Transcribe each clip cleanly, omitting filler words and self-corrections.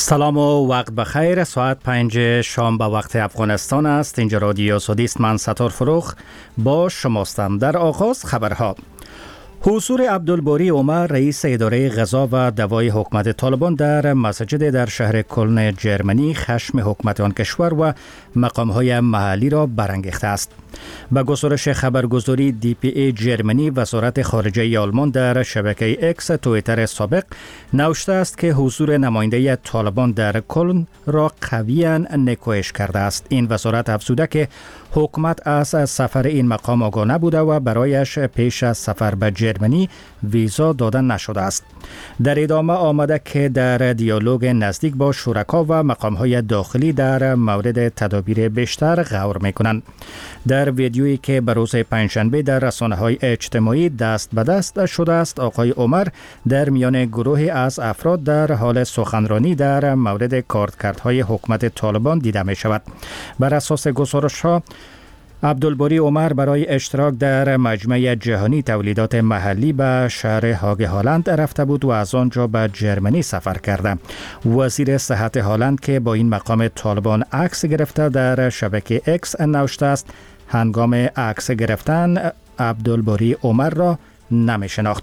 سلام و وقت بخیر. ساعت 5 شام به وقت افغانستان است. اینجا رادیو سودیست. من ستار فروخ با شماستم. در آغاز خبرها. حضور عبدالباری عمر رئیس اداره غذا و دوای حکومت طالبان در مسجد در شهر کلن جرمنی خشم حکومت آن کشور و مقام‌های محلی را برانگیخته است. با گزارش خبرگزاری DPA جرمنی، وزارت خارجه آلمان در شبکه اکس توییتر سابق نوشته است که حضور نماینده طالبان در کلن را قویاً نکوهش کرده است. این وزارت افزوده که حکومت از سفر این مقام آگاه نبوده و برایش پیش از سفر به جرمنی ویزا دادن نشده است. در ادامه آمده که در دیالوگ نزدیک با شرکا و مقام‌های داخلی در مورد تدابیر بیشتر غور می‌کنند. در ویدیویی که به روز پنجشنبه در رسانه‌های اجتماعی دست به دست شده است، آقای عمر در میان گروهی از افراد در حال سخنرانی در مورد کارکردهای حکومت طالبان دیده می‌شود. بر اساس گزارش‌ها، عبدالباری عمر برای اشتراک در مجمع جهانی تولیدات محلی به شهر هاگ هالند رفته بود و از آنجا به جرمنی سفر کرده. وزیر صحت هالند که با این مقام طالبان عکس گرفته در شبکه اکس نوشته است هنگام عکس گرفتن عبدالباری عمر را نمی شناخت.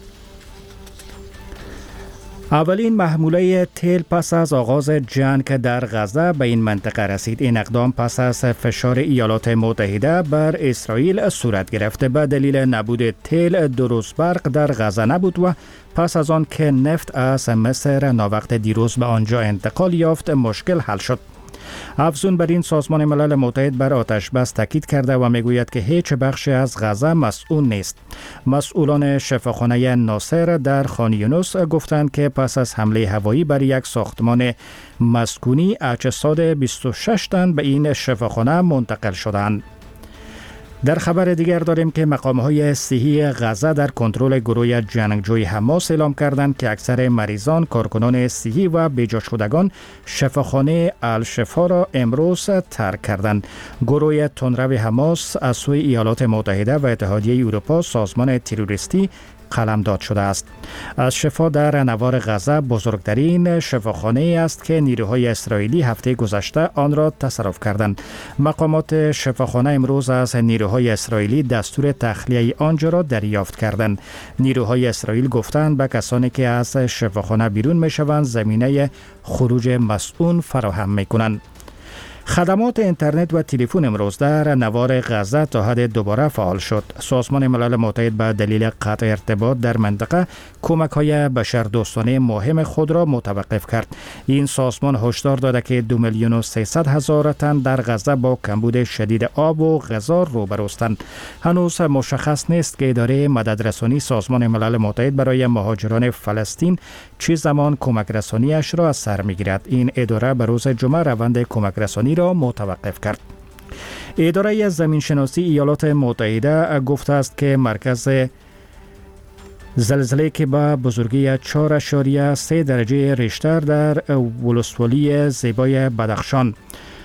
اولین محموله تیل پس از آغاز جنگ در غزه به این منطقه رسید. این اقدام پس از فشار ایالات متحده بر اسرائیل صورت گرفته. به دلیل نبود تیل دو روز برق در غزه نبود و پس از آن که نفت از مصر ناوقت دیروز به آنجا انتقال یافت مشکل حل شد. افزون بر این، سازمان ملل متحد بر آتش بس تاکید کرده و میگوید که هیچ بخشی از غزه مسئول نیست. مسئولان شفاخانه ناصر در خان یونس گفتند که پس از حمله هوایی بر یک ساختمان مسکونی اجساد 26 تن به این شفاخانه منتقل شدند. در خبر دیگر داریم که مقام‌های صحی غزه در کنترل گروه جنگجوی حماس اعلام کردند که اکثر مریضان، کارکنان صحی و بیجا شدگان شفاخانه الشفا را امروز ترک کردند. گروه تندرو حماس از سوی ایالات متحده و اتحادیه اروپا سازمان تروریستی قلمداد شده است. از شفا در نوار غزه بزرگترین شفاخانه است که نیروهای اسرائیلی هفته گذشته آن را تصرف کردند. مقامات شفاخانه امروز از نیروهای اسرائیلی دستور تخلیه آنجا را دریافت کردند. نیروهای اسرائیل گفتند به کسانی که از شفاخانه بیرون میشوند زمینه خروج مسئول فراهم میکنند. خدمات اینترنت و تلفن امروز در نوار غزه تا حد دوباره فعال شد. سازمان ملل متحد به دلیل قطع ارتباط در منطقه کمک‌های بشردوستانه مهم خود را متوقف کرد. این سازمان هشدار داده که 2,300,000 تن در غزه با کمبود شدید آب و غذا روبروستند. هنوز مشخص نیست که اداره مددرسانی سازمان ملل متحد برای مهاجران فلسطین چه زمان کمک رسانیش را از سر می‌گیرد. این اداره به روز جمعه روند کمک رسانی را متوقف کرد. اداره زمینشناسی ایالات متحده گفته است که مرکز زلزله که به بزرگی 4.3 درجه ریشتر در ولسوالی زیبای بدخشان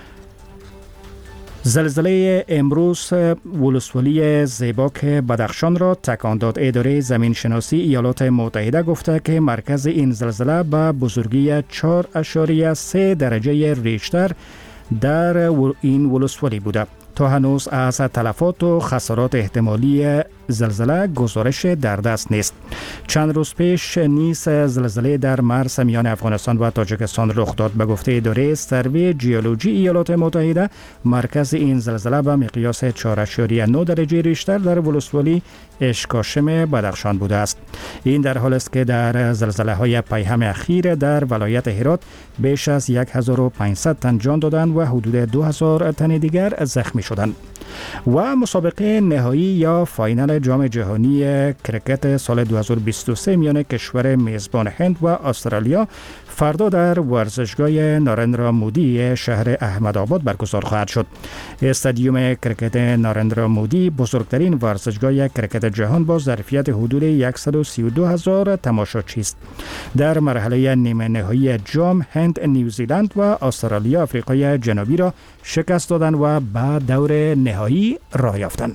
زلزله امروز ولسوالی زیبا که بدخشان را تکان داد. اداره زمین شناسی ایالات متحده گفته که مرکز این زلزله به بزرگی 4.3 درجه ریشتر در این ولسوالی بوده. تا هنوز از تلفات و خسارات احتمالی زلزله گزارش در دست نیست. چند روز پیش نیز زلزله در مرز میان افغانستان و تاجیکستان رخ داد. به گفته اداره سروی جیولوژی ایالات متحده، مرکز این زلزله به مقیاس 4.9 درجه ریشتر در ولسوالی اشکاشم بدخشان بوده است. این در حالی است که در زلزله‌های پیهم اخیر در ولایت هرات بیش از 1,500 تن جان دادند و حدود 2,000 تن دیگر زخمی شدند. و مسابقه نهایی یا فاینال جام جهانی کرکت سال 2023 میان کشور میزبان هند و استرالیا فردا در ورزشگاه نارندرا مودی شهر احمدآباد برگزار خواهد شد. استادیوم کرکت نارندرا مودی بزرگترین ورزشگاه کرکت جهان با ظرفیت حدود 132,000 تماشاچی است. در مرحله نیمه نهایی جام هند نیوزیلند و استرالیا آفریقای جنوبی را شکست دادند و به دور نهایی راه یافتند.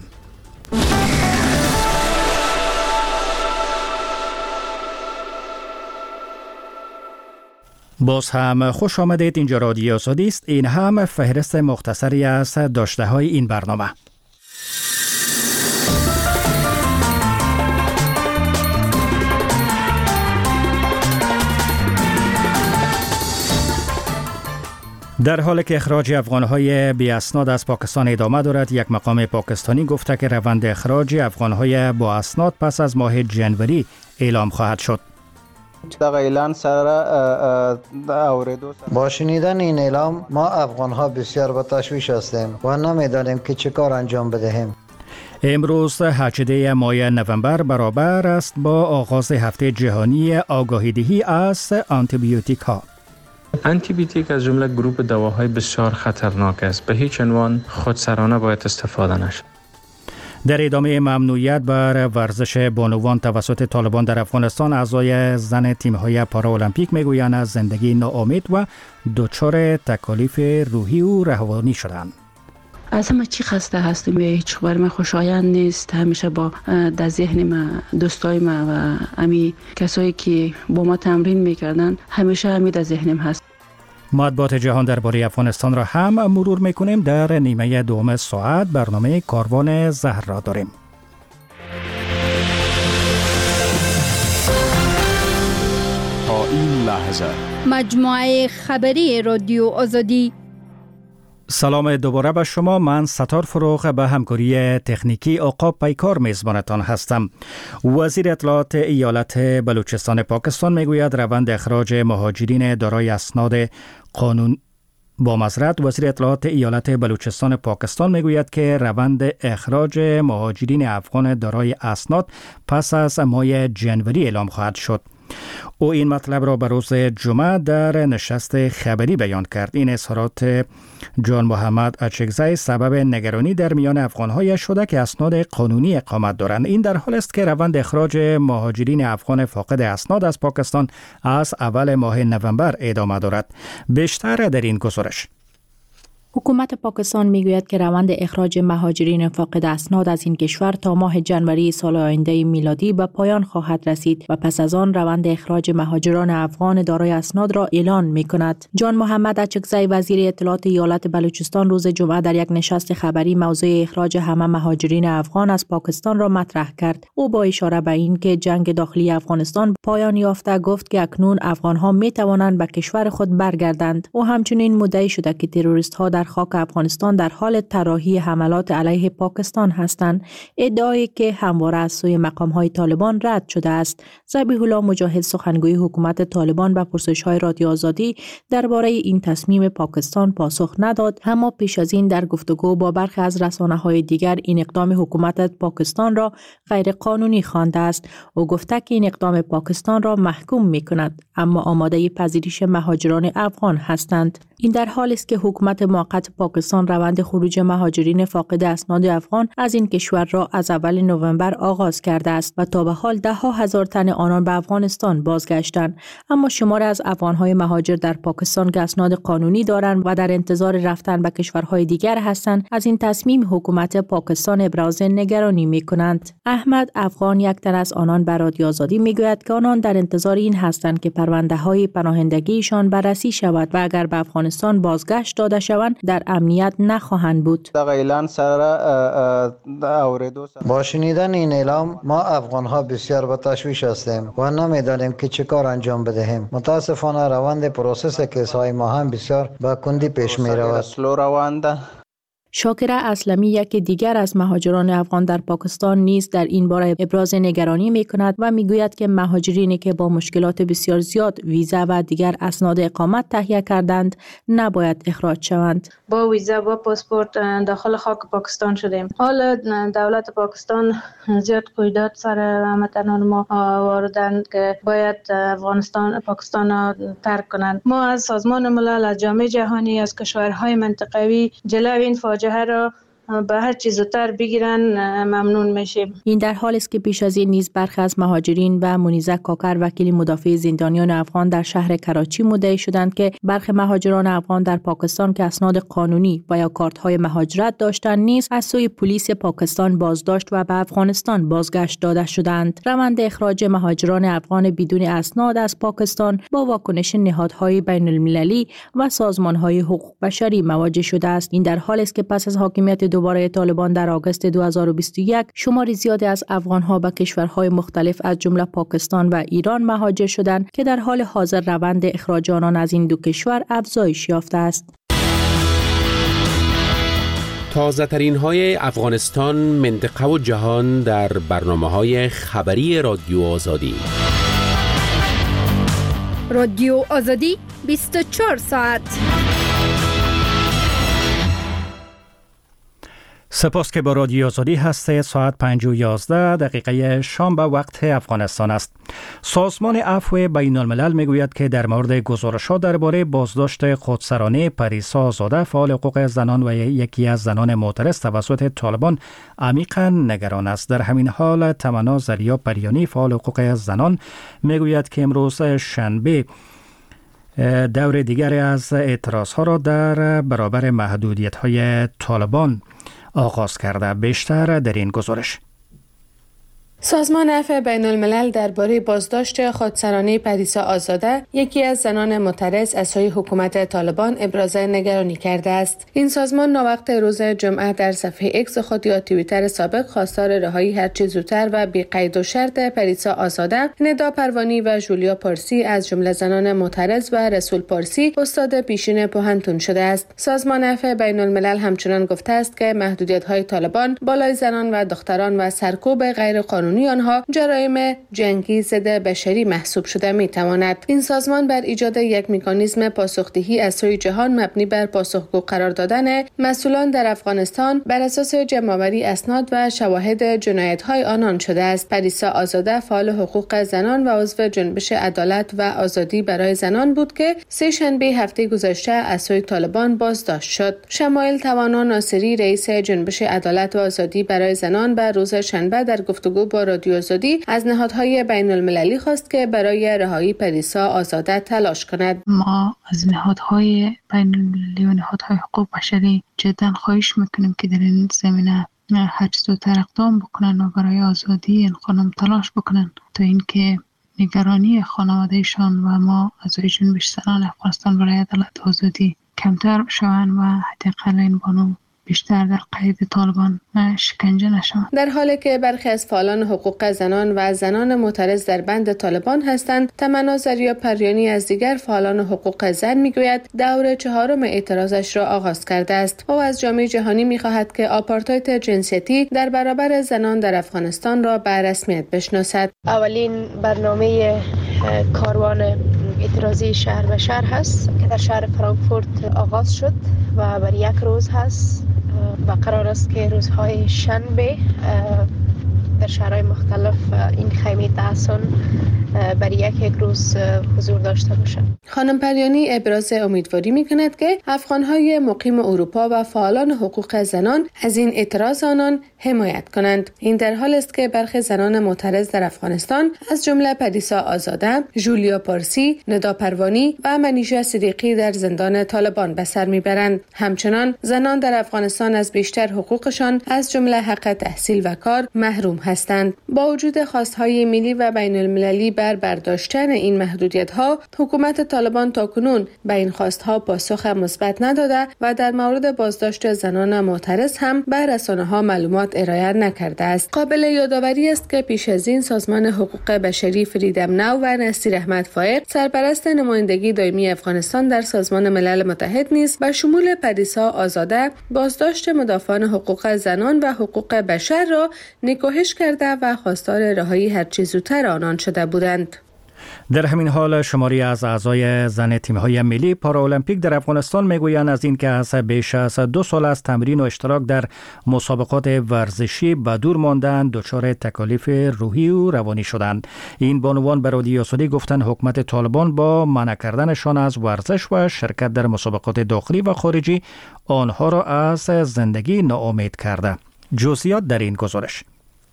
باز هم خوش آمدید. اینجا رادیو آزادی است. این هم فهرست مختصری از داشته های این برنامه. در حالی که اخراج افغان‌های بی اسناد از پاکستان ادامه دارد، یک مقام پاکستانی گفته که روند اخراج افغان‌های با اسناد پس از ماه جنوری اعلام خواهد شد. با شنیدن این اعلام ما افغان‌ها بسیار با تشویش هستیم و نمی‌دانیم که چه کار انجام بدهیم. امروز 18 ماه نوامبر برابر است با آغاز هفته جهانی آگاهی‌دهی از آنتیبیوتیک ها. آنتیبیوتیک از جمله گروپ دواهای بسیار خطرناک است. به هیچ عنوان خودسرانه باید استفاده نشد. در ادامه ممنوعیت بر ورزش بانوان توسط طالبان در افغانستان، اعضای زن تیم‌های پارالمپیک میگویند از زندگی ناامید و دچار تکالیف روحی و روانی شدند. از همه چی خسته هستم. هیچ خبر من خوشایند نیست. همیشه با در ذهن ما دوستای ما و امی کسایی که با ما تمرین میکردن همیشه همی در ذهنم هست. مطبوعات جهان درباره افغانستان را هم مرور میکنیم. در نیمه دوم ساعت برنامه کاروان زهر را داریم. تا این لحظه مجموعه خبری رادیو آزادی. سلام دوباره به شما. من ستار فروغ به همکاری تکنیکی عقاب پیکار میزبانتان هستم. وزیر اطلاعات ایالت بلوچستان پاکستان میگوید روند اخراج مهاجرین دارای اسناد قانون وزیر اطلاعات ایالت بلوچستان پاکستان میگوید که روند اخراج مهاجرین افغان دارای اسناد پس از ماه جنوری اعلام خواهد شد. او این مطلب را به روز جمعه در نشست خبری بیان کرد. این اظهارات جان محمد اچکزی سبب نگرانی در میان افغان‌های شده که اسناد قانونی اقامت دارند. این در حال است که روند اخراج مهاجرین افغان فاقد اسناد از پاکستان از اول ماه نوامبر ادامه دارد. بیشتر در این گزارش. حکومت پاکستان میگوید که روند اخراج مهاجرین فاقد اسناد از این کشور تا ماه جنوری سال آینده میلادی به پایان خواهد رسید و پس از آن روند اخراج مهاجران افغان دارای اسناد را اعلان می‌کند. جان محمد اچکزی وزیر اطلاعات ایالت بلوچستان روز جمعه در یک نشست خبری موضوع اخراج همه مهاجرین افغان از پاکستان را مطرح کرد. او با اشاره به این که جنگ داخلی افغانستان پایان یافته گفت که اکنون افغان‌ها می‌توانند به کشور خود برگردند. او همچنین مدعی شده که تروریست‌ها در خاک افغانستان در حال طراحی حملات علیه پاکستان هستند، ادعایی که همواره از سوی مقام‌های طالبان رد شده است. ذبیح الله مجاهد سخنگوی حکومت طالبان به پرسش‌های رادیو آزادی درباره این تصمیم پاکستان پاسخ نداد، اما پیش از این در گفتگو با برخی از رسانه‌های دیگر این اقدام حکومت پاکستان را غیر قانونی خوانده است. او گفته که این اقدام پاکستان را محکوم می‌کند، اما آماده پذیرش مهاجران افغان هستند. این در حالی است که حکومت موقت پاکستان روند خروج مهاجرین فاقد اسناد افغان از این کشور را از اول نوامبر آغاز کرده است و تا به حال ده‌ها هزار تن آنان به افغانستان بازگشتند. اما شماری از افغان‌های مهاجر در پاکستان که اسناد قانونی دارند و در انتظار رفتن به کشورهای دیگر هستند، از این تصمیم حکومت پاکستان ابراز نگرانی می‌کنند. احمد افغان یک تن از آنان به رادیو آزادی می‌گوید که آنان در انتظار این هستند که پرونده‌های پناهندگیشان بررسی شود و اگر به افغانستان بازگشت داده شوند در امنیت نخواهند بود. با شنیدن این اعلام ما افغان‌ها بسیار با تشویش هستیم و نمی‌دانیم که چه کار انجام بدهیم. متاسفانه روند پروسس کیس‌های ما هم بسیار با کندی پیش می‌رود. شاکره اسلمی یک دیگر از مهاجران افغان در پاکستان نیز در این باره ابراز نگرانی می‌کند و می‌گوید که مهاجرینی که با مشکلات بسیار زیاد ویزا و دیگر اسناد اقامت تهیه کردند نباید اخراج شوند. با ویزا و پاسپورت داخل خاک پاکستان شدیم. حال دولت پاکستان زیاد قیودات سر هموطنان ما آوردند که باید پاکستان ترک کنند. ما از سازمان ملل، از جامعه جهانی، از کشورهای منطقوی جلوی این فاجعه را به هر چیز زودتر بگیرن ممنون میشیم. این در حالی است که پیش از این نیز برخی از مهاجرین و منیزه کاکر وکیل مدافع زندانیان افغان در شهر کراچی مدعی شدند که برخی مهاجران افغان در پاکستان که اسناد قانونی و یا کارت‌های مهاجرت داشتند نیز از سوی پلیس پاکستان بازداشت و به افغانستان بازگشت داده شدند. روند اخراج مهاجران افغان بدون اسناد از پاکستان با واکنش نهادهای بین‌المللی و سازمان‌های حقوق بشری مواجه شده است. این در حالی است که پس از حاکمیت دوباره طالبان در آگوست 2021 شماری زیادی از افغان‌ها به کشورهای مختلف از جمله پاکستان و ایران مهاجر شدند که در حال حاضر روند اخراج آنان از این دو کشور افزایش یافته است. تازه ترین های افغانستان، منطقه و جهان در برنامه‌های خبری رادیو آزادی. رادیو آزادی 24 ساعت. سپاس که با رادیو آزادی هسته. ساعت 5:11 شام به وقت افغانستان است. سازمان عفو بین الملل میگوید که در مورد گزارش‌ها درباره بازداشت خودسرانه پریسا آزاده فعال حقوق زنان و یکی از زنان معترض توسط طالبان عمیقاً نگران است. در همین حال تمنا زریا پریانی فعال حقوق زنان میگوید که امروز شنبه دور دیگری از اعتراض‌ها را در برابر محدودیت‌های طالبان آغاز کرده. بیشتر در این گزارش. سازمان عفو بین الملل درباره بازداشت خودسرانه پریسا آزاده، یکی از زنان معترض از سوی حکومت طالبان، ابراز نگرانی کرده است. این سازمان ناوقت روز جمعه در صفحه اکس خود یا توییتر سابق خواستار رهایی هرچه زودتر و بی قید و شرط پریسا آزاده، ندا پروانی و جولیا پارسی از جمله زنان معترض و رسول پارسی استاد پیشین پوهنتون شده است. سازمان عفو بین الملل همچنان گفته است که محدودیت‌های طالبان بالای زنان و دختران و سرکوب غیر قانونی آنها جرایم جنگی ضد بشری محسوب شده می‌تواند. این سازمان بر ایجاد یک مکانیزم پاسخدهی از سوی جهان مبنی بر پاسخگو قرار دادن مسئولان در افغانستان بر اساس جمع‌آوری اسناد و شواهد جنایت‌های آنان شده است. پریسا آزاده فعال حقوق زنان و عضو جنبش عدالت و آزادی برای زنان بود که سه شنبه هفته گذشته از سوی طالبان بازداشت شد. شمایل توانا ناصری رئیس جنبش عدالت و آزادی برای زنان به روز شنبه در گفتگو با رادیو آزادی از نهادهای بین المللی خواست که برای رهایی پریسا آزاده تلاش کند. ما از نهادهای بین المللی و نهادهای حقوق بشری جدا خواهش میکنیم که در این زمینه هر چه زودتر اقدام بکنن و برای آزادی این خانم تلاش بکنن تا اینکه نگرانی خانوادهشان و ما اعضای جنبش زنان افغانستان برای عدالت و آزادی کمتر شوند و حداقل این بانو بیشتر در قید طالبان شکنجه نشوند. در حالی که برخی از فعالان حقوق زنان و زنان معترض در بند طالبان هستند، تمنا زریا پریانی از دیگر فعالان حقوق زن میگوید دور چهارم اعتراضش را آغاز کرده است. او از جامعه جهانی میخواهد که آپارتاید جنسیتی در برابر زنان در افغانستان را به رسمیت بشناسد. اولین برنامه کاروان اعتراضی شهر به شهر هست که در شهر فرانکفورت آغاز شد و بر یک روز هست و قرار است که روزهای شنبه در شهرهای مختلف این خیمه تحسن برای یک روز حضور داشته باشد. خانم پریانی ابراز امیدواری می‌کند که افغان‌های مقیم اروپا و فعالان حقوق زنان از این اعتراض آنان حمایت کنند. این در حال است که برخی زنان معترض در افغانستان از جمله پریسا آزاده، جولیا پارسی، ندا پروانی و منیژه صدیقی در زندان طالبان به سر میبرند. همچنان زنان در افغانستان از بیشتر حقوقشان از جمله حق تحصیل و کار محروم هستند. با وجود خواست‌های ملی و بین‌المللی بر برداشتن این محدودیت‌ها، حکومت طالبان تاکنون به این خواست‌ها پاسخ مثبت نداده و در مورد بازداشت زنان معترض هم به رسانه‌ها معلومات ارائه نکرده است. قابل یادآوری است که پیش از این سازمان حقوق بشری فریدم ناو و نصیر احمد فائق، سرپرست نمایندگی دائمی افغانستان در سازمان ملل متحد نیز به شمول پریسا آزاده بازداشت مدافعان حقوق زنان و حقوق بشر را نکوهش کرده و خواستار رهایی هرچه زودتر آنان شده بودند. در همین حال شماری از اعضای زن تیم‌های ملی پارالمپیک در افغانستان میگویند از این که از بیش از 2 سال از تمرین و اشتراک در مسابقات ورزشی به دور ماندن دچار تکالیف روحی و روانی شدند. این بانوان به رادیو آزادی گفتند حکومت طالبان با منع کردنشان از ورزش و شرکت در مسابقات داخلی و خارجی آنها را از زندگی ناامید کرده. جزئیات در این گزارش.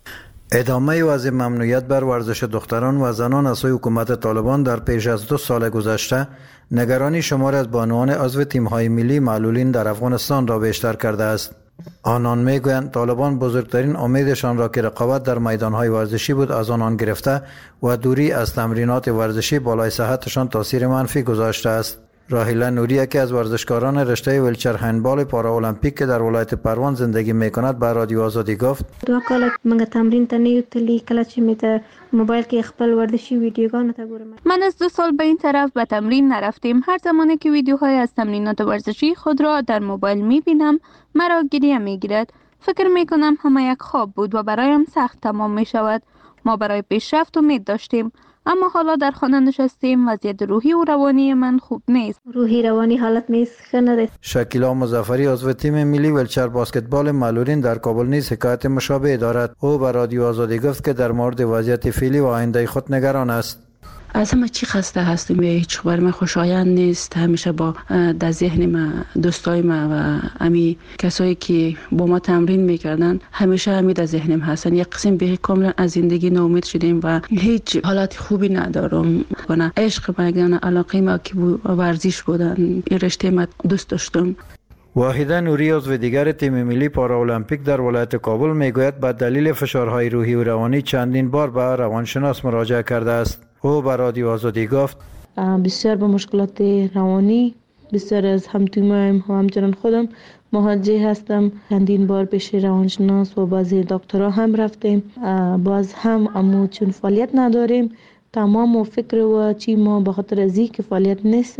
ادامه وضع ممنوعیت بر ورزش دختران و زنان از سوی حکومت طالبان در پیش از 2 سال گذشته نگرانی شمار از بانوان عضو تیم‌های ملی معلولین در افغانستان را بیشتر کرده است. آنان میگویند طالبان بزرگترین امیدشان را که رقابت در میدان‌های ورزشی بود از آنان گرفته و دوری از تمرینات ورزشی بالای صحتشان تاثیر منفی گذاشته است. راهیله نوری که از ورزشکاران رشته ویلچر هندبال پارالمپیک که در ولایت پروان زندگی میکند به رادیو آزادی گفت 2 کال موږ تمرین ته نه یوتلی کله چې می ته موبایل کې خپل ورزشي ویډیوګانو ته ګورم. من از 2 سال به این طرف به تمرین نرفتیم. هر زمانی که ویدیوهای از تمرینات ورزشی خود را در موبایل میبینم مرا گریه میگیرد. فکر میکنم همه یک خواب بود و برایم سخت تمام میشود. ما برای پیشرفت امید داشتیم اما حالا در خانه نشستیم. وضعیت روحی و روانی من خوب نیست. روحی روانی حالت نیست خنده. شکیلا مظفری عضو تیم ملی ویلچر بسکتبال معلولین در کابل نیز حکایت مشابه دارد. او به رادیو آزادی گفت که در مورد وضعیت فعلی و آینده خود نگران است. از همه چی خسته هستم و هیچ خبر من خوشایند نیست. همیشه با در ذهن ما دوستای ما و امی کسایی که با ما تمرین میکردن همیشه همی در ذهنم هستن. یک قسم به کاملا از زندگی ناامید شدیم و هیچ حالت خوبی ندارم. کنه عشق میگن علاقه ما که ورزش بودن این رشته ما دوست داشتم. واحده نوری عضو دیگر تیم ملی پارالمپیک در ولایت کابل میگوید به دلیل فشارهای روحی و روانی چندین بار به روانشناس مراجعه کرده است. او به رادیو آزادی گفت بسیار به مشکلات روانی بسیار از همتیمایم و همچنان خودم مواجه هستم. چندین بار پیش روانشناس و بعضی دکترها هم رفتیم. باز هم اما چون فعالیت نداریم تمام و فکر و چی ما به خاطر از اینکه فعالیت نیست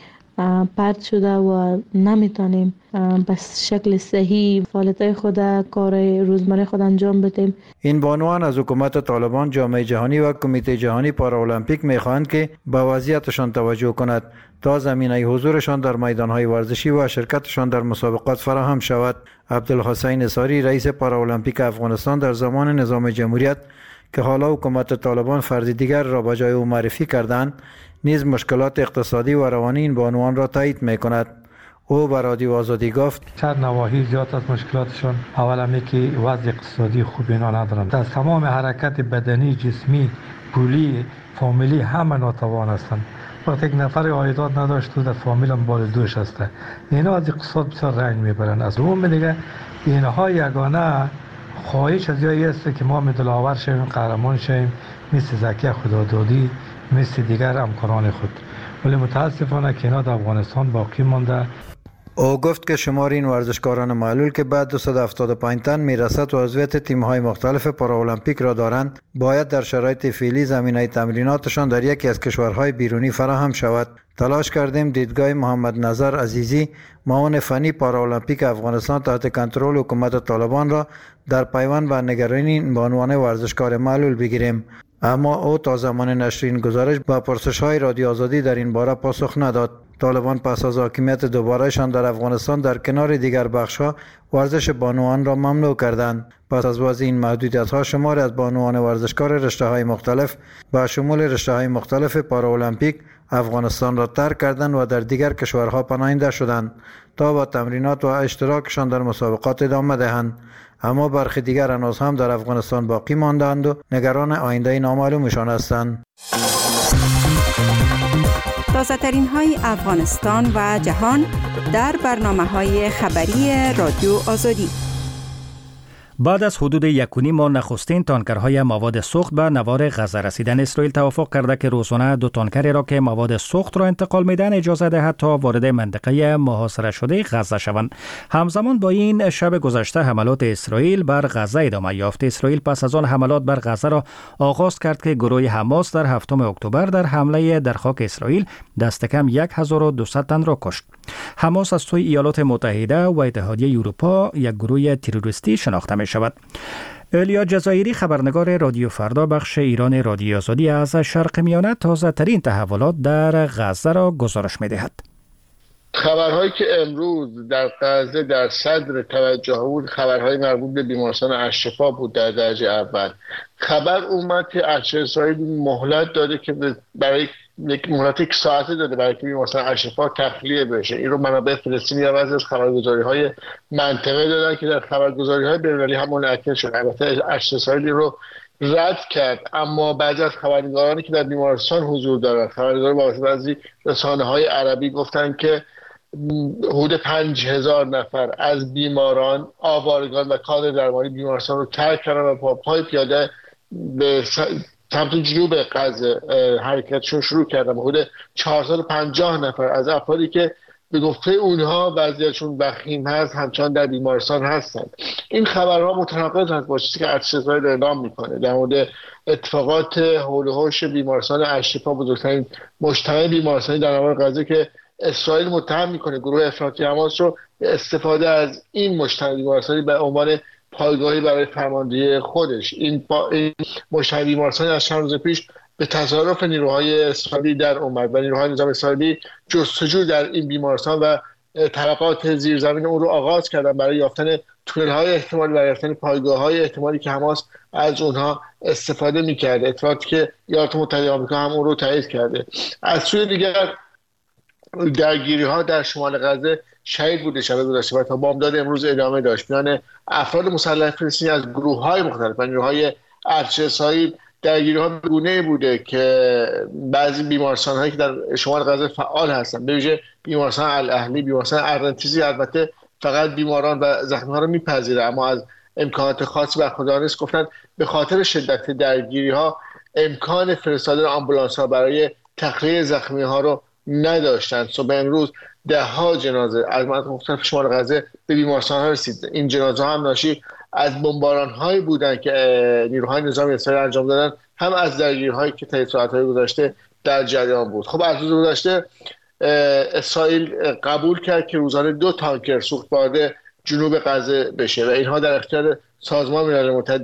پرت شده و نمیتونیم به شکل صحیح فعالیت خود کار روزمره خود انجام بدیم. این بانوان از حکومت طالبان، جامعه جهانی و کمیته جهانی پارالمپیک میخواهند که به وضعیتشان توجه کند تا زمینه حضورشان در میدانهای ورزشی و شرکتشان در مسابقات فراهم شود. عبدالحسین اصاری رئیس پارالمپیک افغانستان در زمان نظام جمهوریت که حالا حکومت طالبان فرد دیگر را به جای او معرفی کردند نیز مشکلات اقتصادی و روانی این بانوان را تایید میکند. او به رادیو آزادی گفت چند نواحی زیاد از مشکلاتشان اول همی که وضع اقتصادی خوب اینا ندارند. از تمام حرکت بدنی، جسمی، پولی، فامیلی همه ناتوان هستند. وقتی یک نفر عایدات نداشت و در فامیل هم بال دوش هسته اینا از اقتصاد بسیار رنج میبرند. از روم دیگه اینها یگانه خواهش از جایی است که ما دلاور شویم، قهرمان شویم مثل زکی خدادادی مثل دیگر همکاران خود، ولی متاسفانه که اینا در افغانستان باقی مانده. او گفت که شمار این ورزشکاران معلول که بعد 275 تن میرسد و عضویت تیم‌های مختلف پارالمپیک را دارند باید در شرایط فعلی زمینه تمریناتشان در یکی از کشورهای بیرونی فراهم شود. تلاش کردیم دیدگاه محمد نظر عزیزی معاون فنی پارالمپیک افغانستان تحت کنترل حکومت طالبان را در پیوند به نگرانی این بانوان ورزشکار معلول بگیریم، اما او تا زمان نشر این گزارش با پرسش‌های رادیو آزادی در این باره پاسخ نداد. طالبان پس از حاکمیت دوبارهشان در افغانستان در کنار دیگر بخش‌ها ورزش بانوان را ممنوع کردند. پس از وضع این محدودیت‌ها شماری از بانوان ورزشکار رشته‌های مختلف با شمول رشته‌های مختلف پارالمپیک افغانستان را ترک کردند و در دیگر کشورها پناهنده شدند تا با تمرینات و اشتراکشان در مسابقات ادامه دهند. اما برخی دیگر هنوز هم در افغانستان باقی ماندند و نگران آینده نامعلومشان هستند. تازه‌ترین های افغانستان و جهان در برنامه‌های خبری رادیو آزادی. بعد از حدود 1.5 ماه نخستین تانکرهای مواد سوخت به نوار غزه رسیدن، اسرائیل توافق کرده که روزانه 2 تانکری را که مواد سوخت را انتقال میدن اجازه دهد تا وارد منطقه محاصره شده غزه شوند. همزمان با این شب گذشته حملات اسرائیل بر غزه ادامه یافت. اسرائیل پس از آن حملات بر غزه را آغاز کرد که گروه حماس در 7 اکتبر در حمله در خاک اسرائیل دست کم 1200 تن را کشت. حماس از سوی ایالات متحده و اتحادیه اروپا یک گروه تروریستی شناخته می شود. الیا جزایری خبرنگار رادیو فردا بخش ایران رادیو آزادی از شرق میانه تازه ترین تحولات در غزه را گزارش می دهد. خبرهایی که امروز در غزه در صدر توجه بود خبرهای مربوط به بیمارستان الشفا بود. در درجه اول خبر اومد که ارتش اسرائیل مهلت داده که برای مهلت 1 ساعته داده برای که بیمارستان الشفا تخلیه بشه. این رو منابع فلسطینی عوض از خبرگزاری‌های منطقه دادن که در خبرگزاری‌های بین‌المللی هم منعکس شد. البته ارتش اسرائیل رو رد کرد، اما بعضی از خبرنگارانی که در بیمارستان حضور دارند، خبرنگار با بعضی رسانه‌های عربی گفتن که حدود 5000 نفر از بیماران، آوارگان و کادر درمانی بیمارستان رو ترک کردن و با پای پیاده به سمت جنوب غزه حرکتشون شروع کردن. حدود 450 نفر از افرادی که به گفته اونها وضعیتشون وخیم هست همچنان در بیمارستان هستند. این خبرها متناقض هست با چیزی که ارتش اسرائیل اعلام میکنه در مورد اتفاقات حول و حوش بیمارستان الشفا، بزرگترین مجتمع بیمارستانی در نوار غزه که اسرائیل متهم میکنه گروه افراطی حماس رو به استفاده از این مجتمع بیمارستانی به عنوان پایگاهی برای فرماندهی خودش. این مجتمع بیمارستانی از چند روز پیش به تصرف نیروهای اسرائیلی در اومد و نیروهای نظام اسرائیلی جستجو در این بیمارستان و طبقات زیرزمین اون رو آغاز کردن برای یافتن تونل‌های احتمالی و یافتن پایگاه‌های احتمالی که حماس از اونها استفاده می‌کرده. اتفاقی که ایالات متحده آمریکا هم اون رو تایید کرده. از سوی دیگر درگیری‌ها در شمال غزه شهید بوده شب گذشته و تا بامداد امروز ادامه داشت. میان افراد مسلح فلسطینی از گروه‌های مختلف و نیروهای ارتش اسرائیل درگیری‌ها به گونه‌ای بوده که بعضی بیمارستان‌هایی که در شمال غزه فعال هستند، به ویژه بیمارستان الاهلی، بیمارستان ارنتیزی، البته فقط بیماران و زخمی‌ها رو می‌پذیره، اما از امکانات خاصی برخوردار نیست. گفتن به خاطر شدت درگیری‌ها امکان فرستادن آمبولانس‌ها برای تخلیه زخمی‌ها رو نداشتند. صبح امروز ده‌ها جنازه از مناطق مختلف شمال غزه به بیمارستان‌ها رسید. این جنازه هم ناشی از بمباران‌هایی بودند که نیروهای نظامی اسرائیل انجام دادن، هم از درگیری‌هایی که طی ساعت‌های گذشته در جریان بود. خب از روز گذشته اسرائیل قبول کرد که روزانه 2 تانکر سوخت وارد جنوب غزه بشه و اینها در اختیار سازمان ملل متحد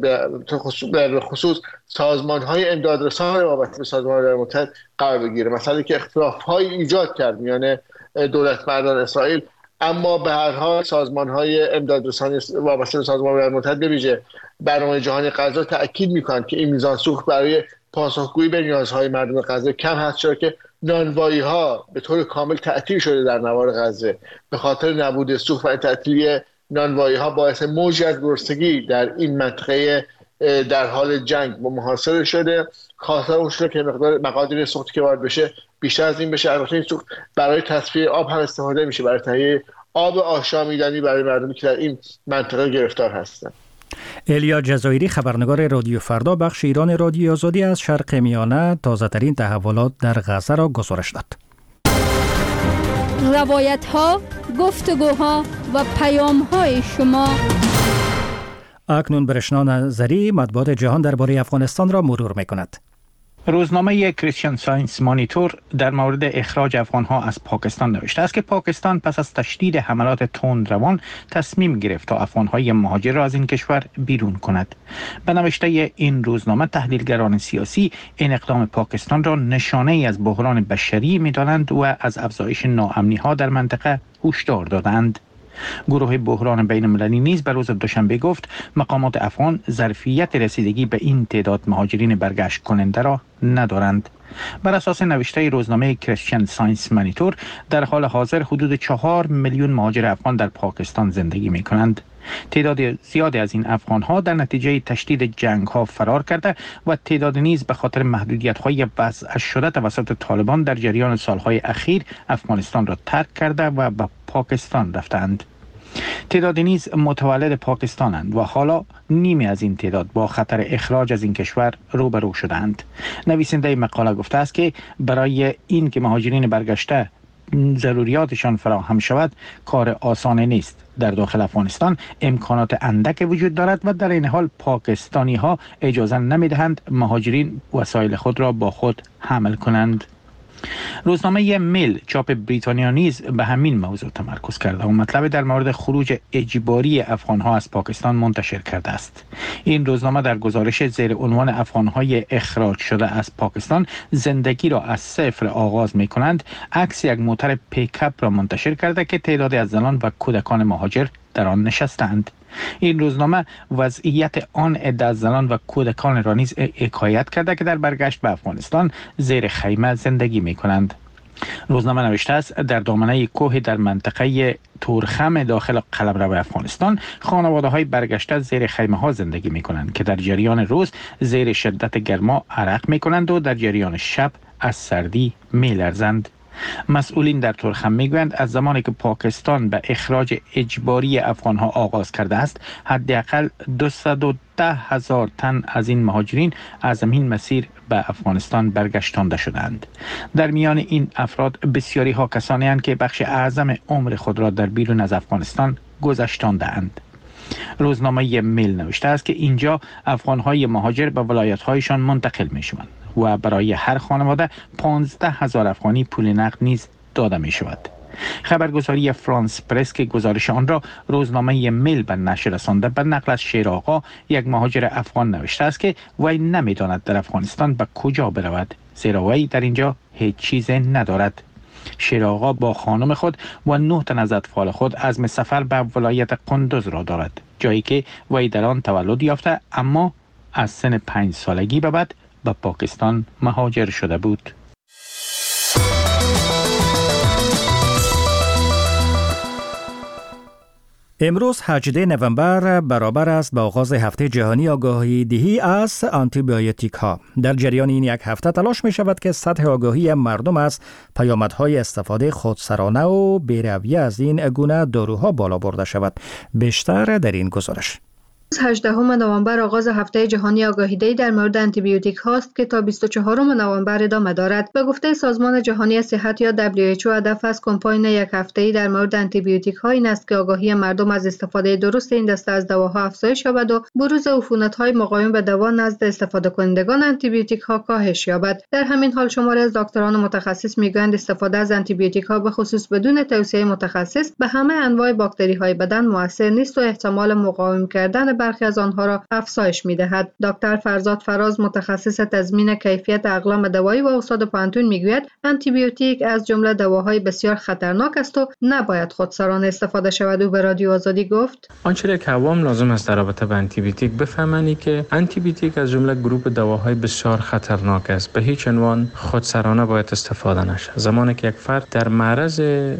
به خصوص سازمان‌های امدادرسان وابسته به سازمان ملل متحد قرار بگیره. مسئله که اختلاف‌های ایجاد کرد میان دولت مردان اسرائیل، اما به هر حال سازمان‌های امدادرسانی وابسته به سازمان ملل متحد به ویژه برنامه جهانی غزه تأکید می‌کنند که این میزان سوخت برای پاسخگویی به نیازهای مردم غزه کم هست، چرا که نانوایی‌ها به طور کامل تعطیل شده در نوار غزه. به خاطر نبود سوخت و تعطیلی نانوایی‌ها باعث موجی از گرسنگی در این منطقه در حال جنگ محاصره شده. خواستار اون شده که مقادیر سوختی که وارد بشه بیشتر از این بشه. البته این سوخت برای تصفیه آب هم استفاده میشه، برای تهیه آب آشامیدنی برای مردمی که در این منطقه گرفتار هستند. الیا جزایری خبرنگار رادیو فردا بخش ایران رادیو آزادی از شرق میانه تازه ترین تحولات در غزه را گزارش داد. روایت ها، گفتگوها و پیام های شما. اکنون برشنا نظری مطبوعات جهان درباره افغانستان را مرور می‌کند. روزنامه کریستین ساینس مانیتور در مورد اخراج افغانها از پاکستان نوشته است که پاکستان پس از تشدید حملات تندروان تصمیم گرفت تا افغانهای مهاجر را از این کشور بیرون کند. به نوشته این روزنامه تحلیلگران سیاسی این اقدام پاکستان را نشانه‌ای از بحران بشری می‌دانند و از افزایش ناامنی‌ها در منطقه هشدار دادند. گروه بحران بین المللی نیز به روز دوشنبه گفت مقامات افغان ظرفیت رسیدگی به این تعداد مهاجرین برگشت کننده را ندارند. بر اساس نوشته روزنامه کریستین ساینس مانیتور در حال حاضر حدود 4 میلیون مهاجر افغان در پاکستان زندگی می کنند. تعداد زیادی از این افغان‌ها در نتیجه تشدید جنگ‌ها فرار کرده و تعداد نیز به خاطر محدودیت‌های وضع شده توسط طالبان در جریان سال‌های اخیر افغانستان را ترک کرده و به پاکستان رفتند. تعداد نیز متولد پاکستانند و حالا نیمی از این تعداد با خطر اخراج از این کشور روبرو شدند. نویسنده مقاله گفته است که برای این که مهاجرین برگشته ضروریاتشان فراهم شود کار آسان نیست. در داخل افغانستان امکانات اندک وجود دارد و در این حال پاکستانی ها اجازه نمی دهند مهاجرین وسایل خود را با خود حمل کنند. روزنامه میل چاپ بریتانیا نیز به همین موضوع تمرکز کرده و مطلب در مورد خروج اجباری افغانها از پاکستان منتشر کرده است. این روزنامه در گزارش زیر عنوان افغانهای اخراج شده از پاکستان زندگی را از صفر آغاز می کنند عکس یک موتر پیکاپ را منتشر کرده که تعدادی از زنان و کودکان مهاجر در آن نشستند. این روزنامه وضعیت آن عده از زنان و کودکان را نیز حکایت کرده که در برگشت به افغانستان زیر خیمه زندگی می کنند. روزنامه نوشته است در دامنه کوه در منطقه تورخم داخل قلمرو افغانستان خانواده های برگشته زیر خیمه ها زندگی می کنند که در جریان روز زیر شدت گرما عرق می کنند و در جریان شب از سردی می لرزند. مسئولین در تورخم میگویند از زمانی که پاکستان به اخراج اجباری افغانها آغاز کرده است حداقل 210,000 تن از این مهاجرین از این مسیر به افغانستان برگشتانده شدند. در میان این افراد بسیاری ها کسانی هستند که بخش اعظم عمر خود را در بیرون از افغانستان گذشتانده اند. روزنامه میل نوشته است که اینجا افغانهای مهاجر به ولایت‌هایشان منتقل می‌شوند و برای هر خانواده 15,000 افغانی پول نقد نیز داده می شود. خبرگزاری فرانس پرس که گزارش آن را روزنامه میل به نشر رسانده به نقل از شیر آقا یک مهاجر افغان نوشته است که وی نمی‌داند در افغانستان به کجا برود زیرا وی در اینجا هیچ چیز ندارد. شیر آقا با خانم خود و 9 تن از اطفال خود عزم سفر به ولایت قندوز را دارد، جایی که وی در آن تولد یافته اما از سن 5 سالگی به بعد به پاکستان مهاجر شده بود. امروز 18 نوامبر برابر است با آغاز هفته جهانی آگاهی دهی از آنتیبیوتیک ها. در جریان این یک هفته تلاش می شود که سطح آگاهی مردم از پیامدهای استفاده خودسرانه و بی‌رویه از این گونه داروها بالا برده شود. بیشتر در این گزارش. 18 نوامبر آغاز هفته جهانی آگاهی‌دهی در مورد آنتیبیوتیک هاست که تا 24 نوامبر ادامه دارد. به گفته سازمان جهانی صحت یا WHO هدف از کمپاین یک هفته‌ای در مورد آنتیبیوتیک ها این است که آگاهی مردم از استفاده درست این دسته از دواها افزایش یابد و بروز عفونت‌های مقاوم به دوا نزد استفاده کنندگان آنتیبیوتیک ها کاهش یابد. در همین حال شماری از دکتران متخصص میگویند استفاده از آنتیبیوتیک ها به خصوص بدون توصیه متخصص به همه انواع باکتری های بدن مؤثر نیست و احتمال مقاوم کردن برخی از آنها را افزایش می‌دهد. دکتر فرزاد فراز متخصص تضمین کیفیت اقلام دوایی و استاد پانتون میگوید آنتیبیوتیک از جمله دواهای بسیار خطرناک است و نباید خودسرانه استفاده شود. او به رادیو آزادی گفت آنچه که عوام لازم است در رابطه با آنتیبیوتیک بفهمند که آنتیبیوتیک از جمله گروه دواهای بسیار خطرناک است. به هیچ عنوان خودسرانه باید استفاده نشه. زمانی که یک فرد در معرض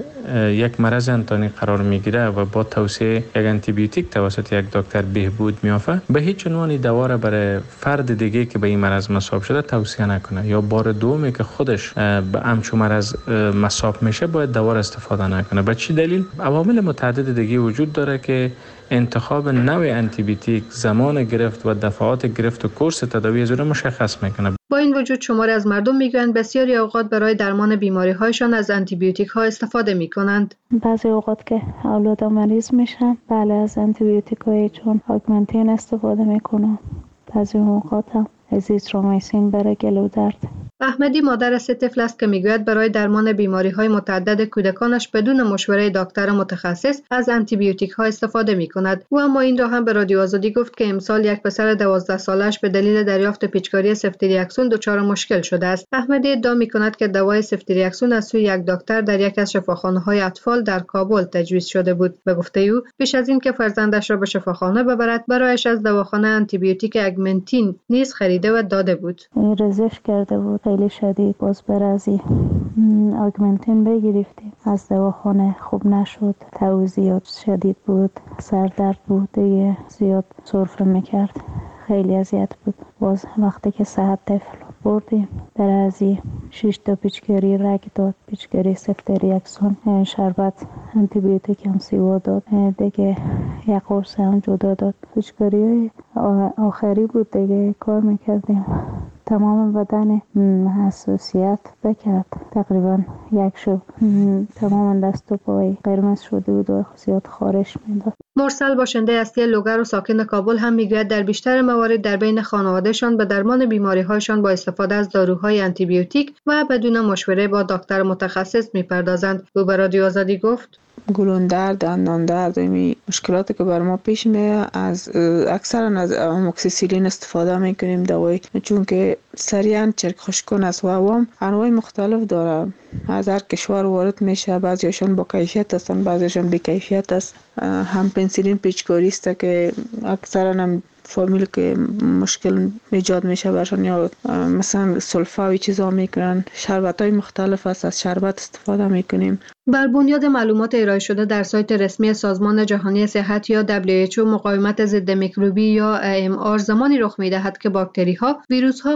یک مرض انتانی قرار میگیره و با توصیه یک آنتیبیوتیک توسط یک دکتر بهبود میافته، به هیچ عنوان دوا را برای فرد دیگه که به این مرض مصاب شده توصیه نکنه، یا بار دومی که خودش به همچون مرض مصاب میشه باید دوا را استفاده نکنه. به چه دلیل؟ عوامل متعدد دیگه وجود داره که انتخاب نوع آنتیبیوتیک، زمان گرفت و دفعات گرفت و کورس تداوی از رو مشخص میکنه. با این وجود شماری از مردم میگویند بسیاری اوقات برای درمان بیماری هایشان از آنتیبیوتیک ها استفاده میکنند. بعضی اوقات که اولاد مریض میشن بله از آنتیبیوتیک های چون آگمنتین استفاده میکنم. بعضی اوقات هم ازیترومیسین برای گلو درد. احمدی مادر 3 طفل است که میگوید برای درمان بیماری‌های متعدد کودکانش بدون مشوره دکتر متخصص از آنتیبیوتیک ها استفاده می‌کند. او اما این را هم به رادیو آزادی گفت که امسال یک پسر 12 سالش به دلیل دریافت پیچکاری سفتریاکسون دچار مشکل شده است. احمدی ادعا می‌کند که دوای سفتریاکسون از سوی یک دکتر در یک از شفاخانه‌های اطفال در کابل تجویز شده بود. به گفته او پیش از اینکه فرزندش را به شفاخانه ببرد برایش از دواخانه آنتیبیوتیک آگمنتین نیز خریده و داده بود. رزش کرده بود خیلی شدید، باز برازی آگمنتین بگرفتیم از دواخانه خوب نشد، توزیعات شدید بود، سردرد بود، دیگه زیاد سرفه میکرد، خیلی اذیت بود. باز وقتی که صحت طفل بردیم برازی 6 تا پیچکاری رگ داد، پیچکاری سفتریاکسون، شربت آنتیبیوتیک هم سیوا داد، دیگه یک قرص هم جدا داد. پیچکاری آخری بود دیگه کار میکردیم، تمام بدن حساسیت بکرد، تقریبا یک شب تمام دست و پای قرمز شده بود و زیاد خارش میداد. مرسل باشنده اصلی لوگر و ساکن کابل هم میگوید در بیشتر موارد در بین خانوادهشان به درمان بیماری‌هایشان با استفاده از داروهای آنتیبیوتیک و بدون مشوره با دکتر متخصص میپردازند. او به رادیو آزادی گفت: گلون درد، دندان درد، این مشکلاتی که بر ما پیش میاد اکثرا از آموکسیسیلین استفاده میکنیم دوای، چون که سریعا چرک خشک‌کن است و عوام انواع مختلف داره، از هر کشور وارد میشه، بعضیشون با کیفیت هستن، بعضیشون بی کیفیت است. هم پنسیلین پیچکاری است که اکثرا هم فامیل که مشکل ایجاد میشه برشان، یا مثلا سلفا و چیزا میکنن. شربت‌های مختلف است، از شربت استفاده میکنیم. بر بنیاد معلومات ارائه شده در سایت رسمی سازمان جهانی صحت یا WHO، مقاومت ضد میکروبی یا AMR زمانی رخ میدهد که باکتری‌ها، ویروس‌ها